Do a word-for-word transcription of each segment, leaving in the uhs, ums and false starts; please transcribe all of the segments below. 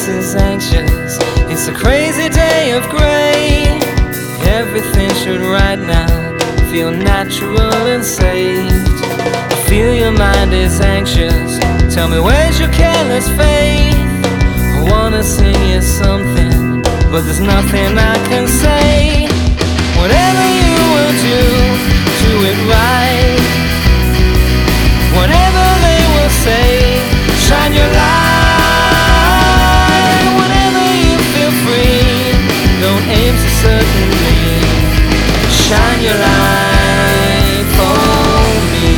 faces anxious. It's a crazy day of gray. Everything should right now feel natural and safe. I feel your mind is anxious. Tell me, where's your careless faith? I wanna sing you something, but there's nothing I can say. Whatever you will do, do it right. Whatever they will say, shine your light. Whenever you feel free, don't aim so certainly. Shine your light for me.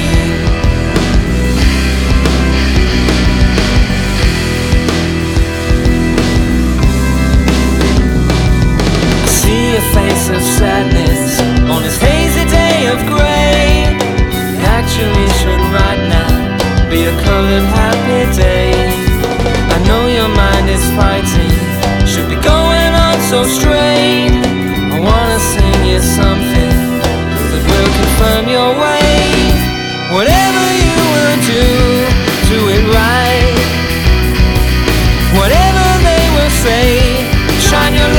I see a face of sadness on this hazy day of gray. Actually should right now be a colored happy day. I know your mind is fighting, should be going on so straight. I wanna sing you something that will confirm your way. Whatever you will do, do it right. Whatever they will say, shine your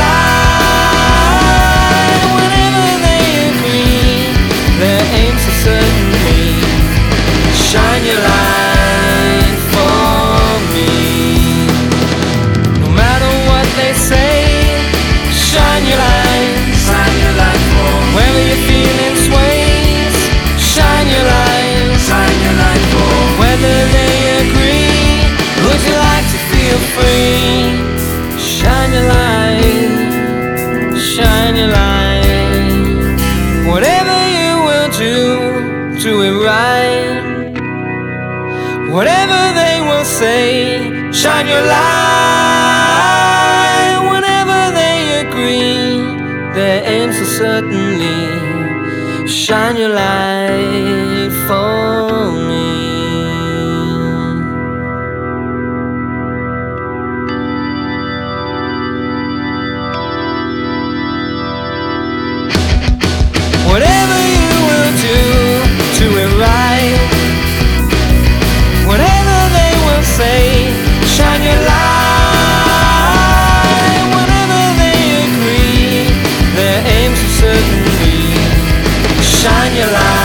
light. Whenever they agree, their aims are certainly. Shine your light for me. No matter what they say, shine your light. Shine your light for me. Whether your feeling sways, shine your light. Shine your light for me. Whether they agree, would you like to feel free? Shine your light. Shine your light. Whatever you will do, do it right. Whatever they will say, shine your light. Whenever they agree, their aims are certainly. Shine your light for me. Whatever you will do, do it right. Whatever they will say, shine your light. Whenever they agree, their aims are certainly. Shine your light.